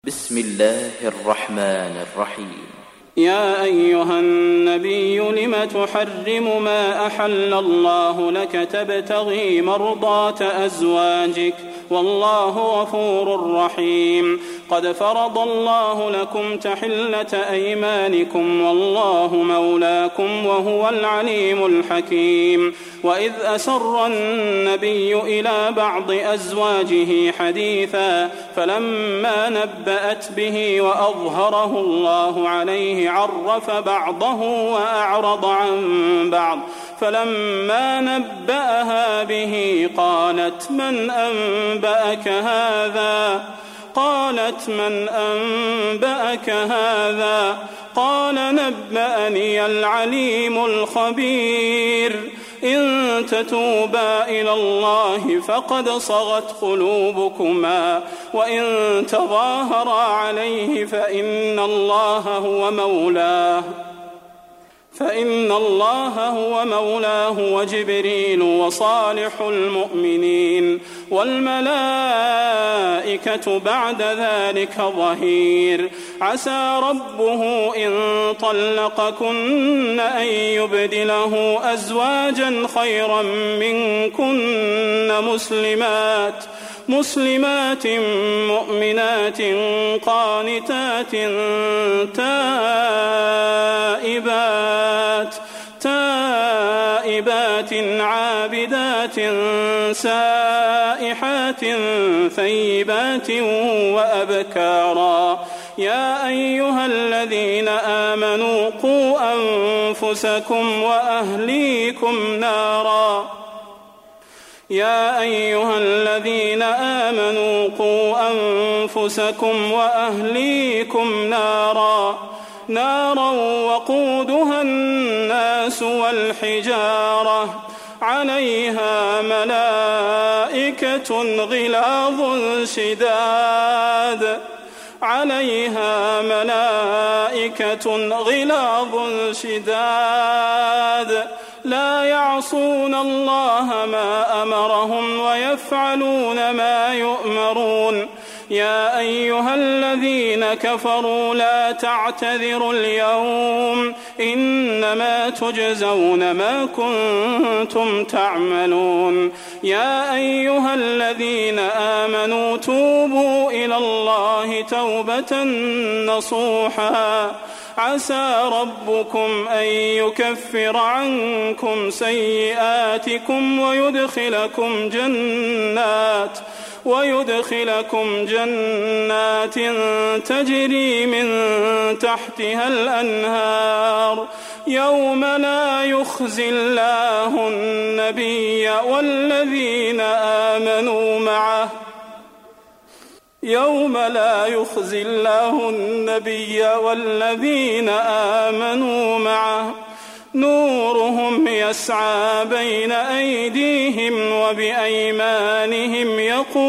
بسم الله الرحمن الرحيم. يا أيها النبي لم تحرم ما أحل الله لك تبتغي مرضات أزواجك والله غفور رحيم. قد فرض الله لكم تحلة أيمانكم والله مولاكم وهو العليم الحكيم. وإذ أسر النبي إلى بعض أزواجه حديثا فلما نبأت به وأظهره الله عليه عرف بعضه وأعرض عن بعض فلما نبأها به قالت من أنبأك هذا قال نبأني العليم الخبير. إن تتوبا إلى الله فقد صغت قلوبكما وإن تظاهرا عليه فإن الله هو مولاه وجبريل وصالح المؤمنين والملائكة بعد ذلك ظهير. عسى ربه إن طلقكن أن يبدله أزواجا خيرا منكن مسلمات مؤمنات قانتات تائبات عابدات سائحات ثيبات وأبكارا. يا أيها الذين آمنوا قوا أنفسكم وأهليكم نارا وقودها الناس والحجارة عليها ملائكة غلاظ شداد لا يعصون الله ما أمرهم ويفعلون ما يؤمرون. يا أيها الذين كفروا لا تعتذروا اليوم إنما تجزون ما كنتم تعملون. يا أيها الذين آمنوا توبوا إلى الله توبة نصوحا عسى ربكم أن يكفر عنكم سيئاتكم ويدخلكم جنات تجري من تحتها الأنهار يوم لا يخزي الله النبي والذين آمنوا معه نورهم يسعى بين أيديهم وبأيمانهم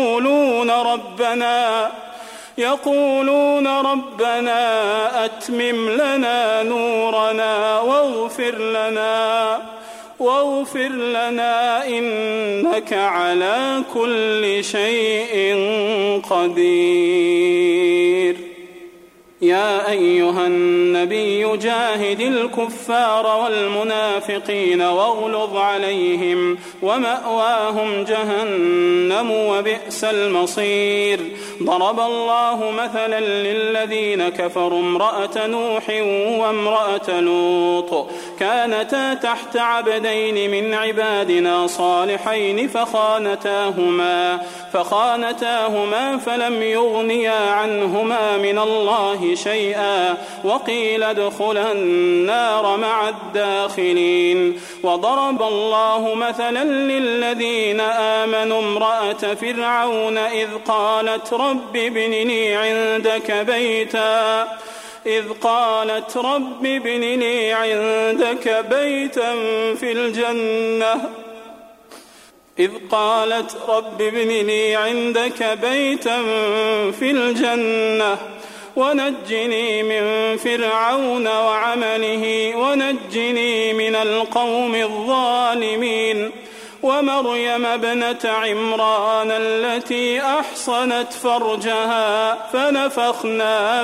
يقولون ربنا أتمم لنا نورنا واغفر لنا إنك على كل شيء قدير. يا أيها النبي جاهد الكفار والمنافقين واغلظ عليهم ومأواهم جهنم وبئس المصير. ضرب الله مثلا للذين كفروا امرأة نوح وامرأة لوط كانتا تحت عبدين من عبادنا صالحين فخانتاهما فلم يغنيا عنهما من الله شيئا وقيل ادخلا النار مع الداخلين. وضرب الله مثلا للذين آمنوا امرأة فرعون إذ قالت رب ابن لي عندك بيتا في الجنة ونجني من فرعون وعمله ونجني من القوم الظالمين. ومريم ابنة عمران التي أحصنت فرجها فنفخنا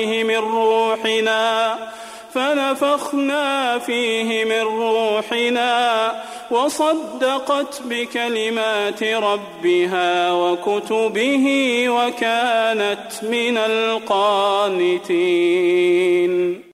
فيه من روحنا وصدقت بكلمات ربها وكتبه وكانت من القانتين.